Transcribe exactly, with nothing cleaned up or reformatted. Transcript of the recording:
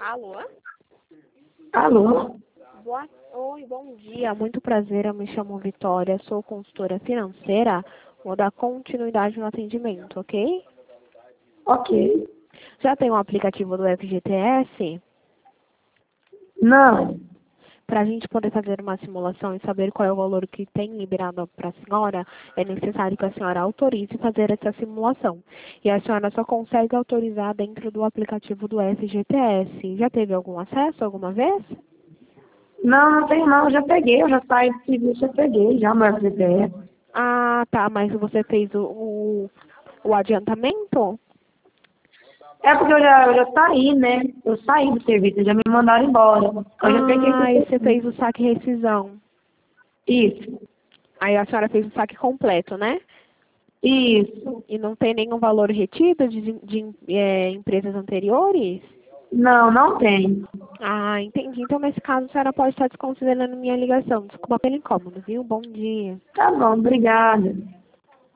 Alô? Alô? Boa... Oi, bom dia. Muito prazer. Eu me chamo Vitória. Sou consultora financeira. Vou dar continuidade no atendimento, ok? Ok. Já tem um aplicativo do F G T S? Não. Para a gente poder fazer uma simulação e saber qual é o valor que tem liberado para a senhora, é necessário que a senhora autorize fazer essa simulação. E a senhora só consegue autorizar dentro do aplicativo do F G T S. Já teve algum acesso alguma vez? Não, não tenho não. Eu já peguei, eu já saí do serviço, eu peguei já o meu F G T S. Ah, tá. Mas você fez o, o, o adiantamento? É porque eu já, eu já saí, né? Eu saí do serviço, já me mandaram embora. Eu já peguei Ah, e você esse fez o saque rescisão. Isso. Aí a senhora fez o saque completo, né? Isso. E não tem nenhum valor retido de, de é, empresas anteriores? Não, não tem. Ah, entendi. Então, nesse caso, a senhora pode estar desconsiderando minha ligação. Desculpa pelo incômodo, viu? Bom dia. Tá bom, obrigada.